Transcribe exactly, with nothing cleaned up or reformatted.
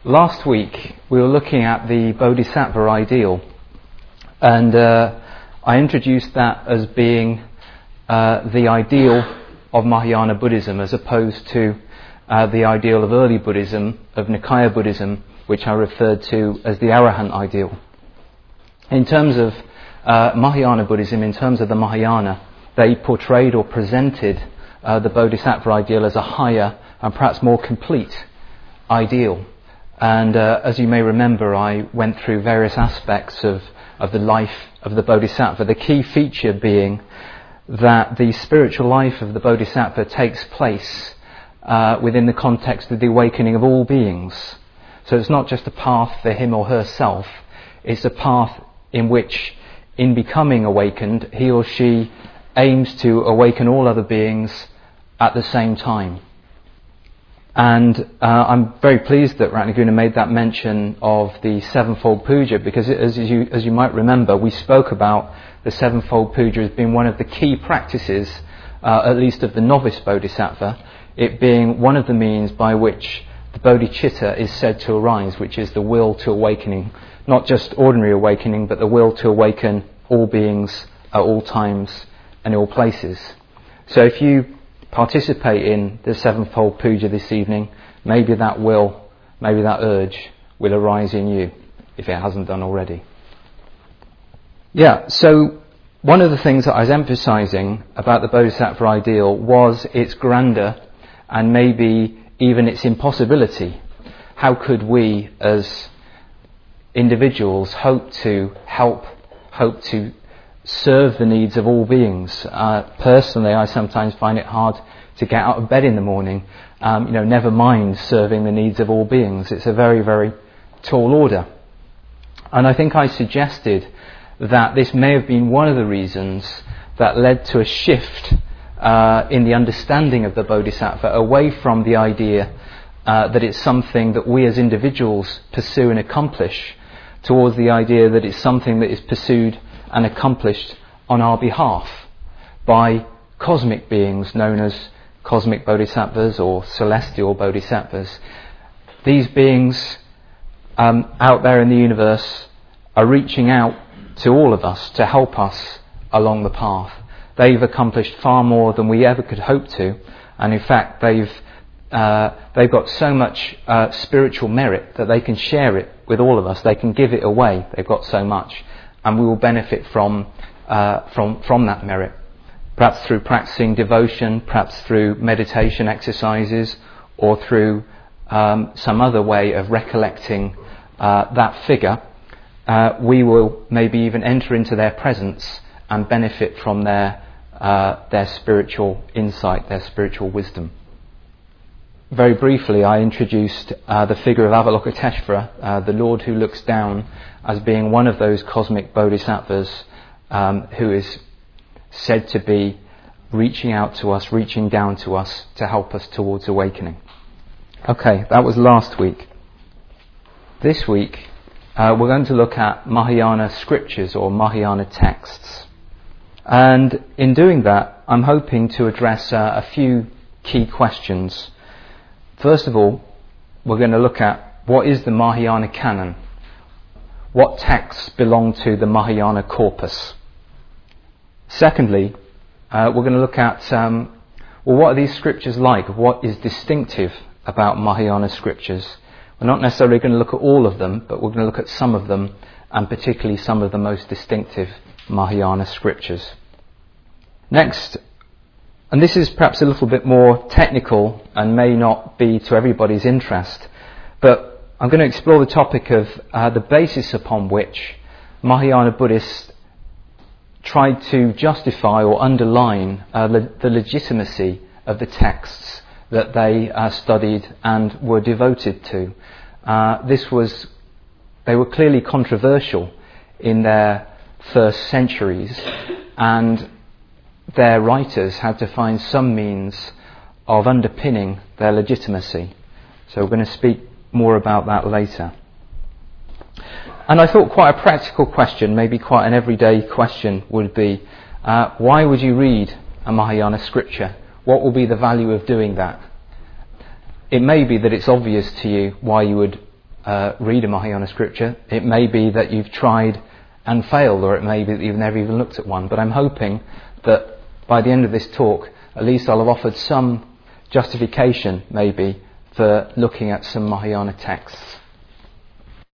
Last week we were looking at the Bodhisattva ideal, and uh, I introduced that as being uh, the ideal of Mahayana Buddhism as opposed to uh, the ideal of early Buddhism, of Nikaya Buddhism, which I referred to as the Arahant ideal. In terms of uh, Mahayana Buddhism, in terms of the Mahayana, they portrayed or presented uh, the Bodhisattva ideal as a higher and perhaps more complete ideal. And uh, as you may remember, I went through various aspects of, of the life of the Bodhisattva, the key feature being that the spiritual life of the Bodhisattva takes place uh, within the context of the awakening of all beings. So it's not just a path for him or herself, it's a path in which, in becoming awakened, he or she aims to awaken all other beings at the same time. And uh, I'm very pleased that Ratnaguna made that mention of the sevenfold puja, because it, as you as you might remember, we spoke about the sevenfold puja as being one of the key practices, uh, at least of the novice bodhisattva, it being one of the means by which the bodhicitta is said to arise, which is the will to awakening, not just ordinary awakening, but the will to awaken all beings at all times and all places. So if you participate in the sevenfold puja this evening, maybe that will, maybe that urge will arise in you, if it hasn't done already. Yeah, so one of the things that I was emphasizing about the Bodhisattva ideal was its grandeur and maybe even its impossibility. How could we as individuals hope to help, hope to serve the needs of all beings? Uh, personally, I sometimes find it hard to get out of bed in the morning, um, you know, never mind serving the needs of all beings. It's a very, very tall order. And I think I suggested that this may have been one of the reasons that led to a shift uh, in the understanding of the Bodhisattva away from the idea uh, that it's something that we as individuals pursue and accomplish, towards the idea that it's something that is pursued and accomplished on our behalf by cosmic beings known as cosmic bodhisattvas or celestial bodhisattvas. These beings um, out there in the universe are reaching out to all of us to help us along the path. They've accomplished far more than we ever could hope to, and in fact they've uh, they've got so much uh, spiritual merit that they can share it with all of us. They can give it away. They've got so much. And we will benefit from uh, from from that merit, perhaps through practicing devotion, perhaps through meditation exercises, or through um, some other way of recollecting uh, that figure. Uh, we will maybe even enter into their presence and benefit from their uh, their spiritual insight, their spiritual wisdom. Very briefly, I introduced uh, the figure of Avalokiteshvara, uh, the Lord who looks down, as being one of those cosmic bodhisattvas um, who is said to be reaching out to us, reaching down to us to help us towards awakening. Okay, that was last week. This week, uh, we're going to look at Mahayana scriptures or Mahayana texts. And in doing that, I'm hoping to address uh, a few key questions. First of all, we're going to look at what is the Mahayana canon? What texts belong to the Mahayana corpus? Secondly, uh, we're going to look at, um, well, what are these scriptures like? What is distinctive about Mahayana scriptures? We're not necessarily going to look at all of them, but we're going to look at some of them, and particularly some of the most distinctive Mahayana scriptures. Next, and this is perhaps a little bit more technical and may not be to everybody's interest, but I'm going to explore the topic of uh, the basis upon which Mahayana Buddhists tried to justify or underline uh, le- the legitimacy of the texts that they uh, studied and were devoted to. Uh, this was, they were clearly controversial in their first centuries, and their writers had to find some means of underpinning their legitimacy. So we're going to speak more about that later. And I thought quite a practical question, maybe quite an everyday question, would be, uh, why would you read a Mahayana scripture? What will be the value of doing that? It may be that it's obvious to you why you would uh, read a Mahayana scripture. It may be that you've tried and failed, or it may be that you've never even looked at one. But I'm hoping that by the end of this talk, at least I'll have offered some justification, maybe, for looking at some Mahayana texts.